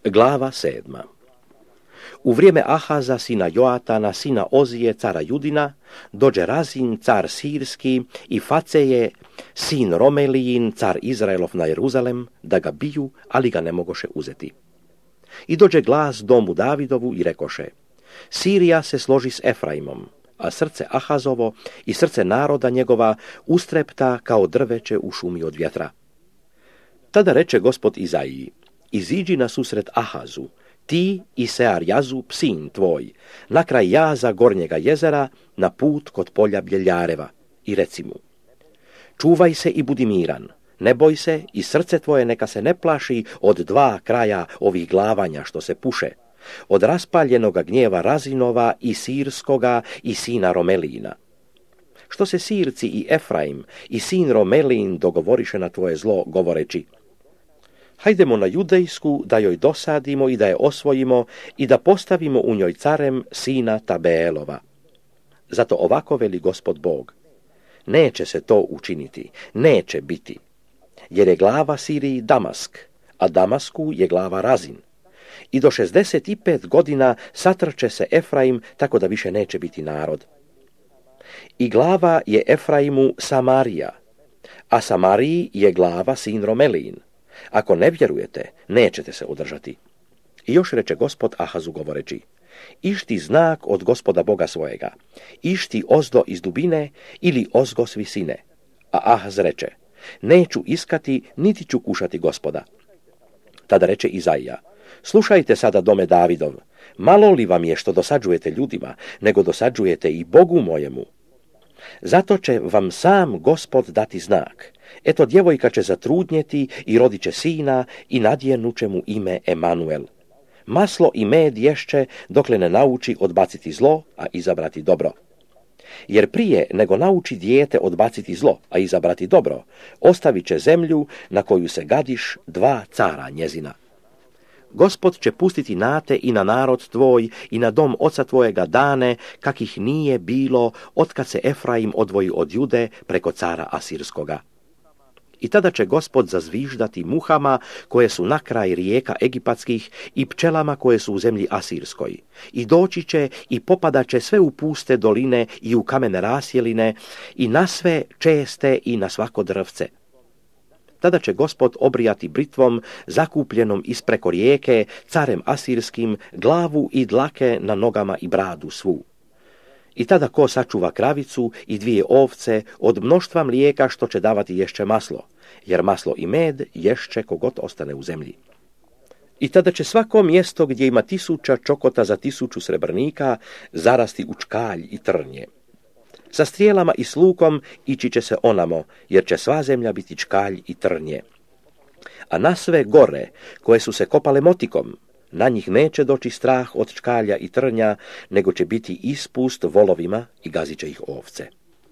Glava 7. U vrijeme Ahaza, sina Joatana, sina Ozije, cara Judina, dođe Razin, car Sirski, i Faceje, sin Romelijin, car Izraelov na Jeruzalem, da ga biju, ali ga ne mogoše uzeti. I dođe glas domu Davidovu i rekoše: Sirija se složi s Efraimom, a srce Ahazovo i srce naroda njegova ustrepta kao drveće u šumi od vjetra. Tada reče Gospod Izaiji: Iziđi na susret Ahazu, ti i Searjazu, psin tvoj, na kraj jaza gornjega jezera, na put kod polja Bljeljareva, i reci mu: Čuvaj se i budi miran, ne boj se i srce tvoje neka se ne plaši od dva kraja ovih glavanja što se puše, od raspaljenoga gnjeva Razinova i Sirskoga i sina Romelijina. Što se Sirci i Efraim i sin Romelijin dogovoriše na tvoje zlo, govoreći: Hajdemo na Judejsku da joj dosadimo i da je osvojimo i da postavimo u njoj carem sina Tabeelova. Zato ovako veli Gospod Bog: Neće se to učiniti, neće biti, jer je glava Siriji Damask, a Damasku je glava Razin. I do 65 godina satrče se Efraim, tako da više neće biti narod. I glava je Efraimu Samarija, a Samariji je glava sin Romelijin. Ako ne vjerujete, nećete se održati. I još reče Gospod Ahazu govoreći: Išti znak od Gospoda Boga svojega, išti ozdo iz dubine ili ozgo s visine. A Ahaz reče: Neću iskati, niti ću kušati Gospoda. Tada reče Izaija: Slušajte sada, dome Davidov, malo li vam je što dosađujete ljudima, nego dosađujete i Bogu mojemu? Zato će vam sam Gospod dati znak. Eto, djevojka će zatrudnjeti i rodit će sina i nadjenuće mu ime Emanuel. Maslo i med ješće dokle ne nauči odbaciti zlo, a izabrati dobro. Jer prije nego nauči dijete odbaciti zlo, a izabrati dobro, ostavit će zemlju na koju se gadiš dva cara njezina. Gospod će pustiti na te i na narod tvoj i na dom oca tvojega dane, kakih nije bilo otkad se Efraim odvoji od Jude preko cara Asirskoga. I tada će Gospod zazviždati muhama koje su na kraj rijeka egipatskih i pčelama koje su u zemlji Asirskoj. I doći će i popadat će sve u puste doline i u kamene rasjeline i na sve česte i na svako drvce. Tada će Gospod obrijati britvom zakupljenom ispreko rijeke, carem Asirskim, glavu i dlake na nogama i bradu svu. I tada ko sačuva kravicu i 2 ovce od mnoštva mlijeka što će davati ješće maslo, jer maslo i med ješće kogod ostane u zemlji. I tada će svako mjesto gdje ima 1000 čokota za 1000 srebrnika zarasti u čkalj i trnje. Sa strijelama i s lukom ići će se onamo, jer će sva zemlja biti čkalj i trnje. A na sve gore, koje su se kopale motikom, na njih neće doći strah od čkalja i trnja, nego će biti ispust volovima i gazit će ih ovce.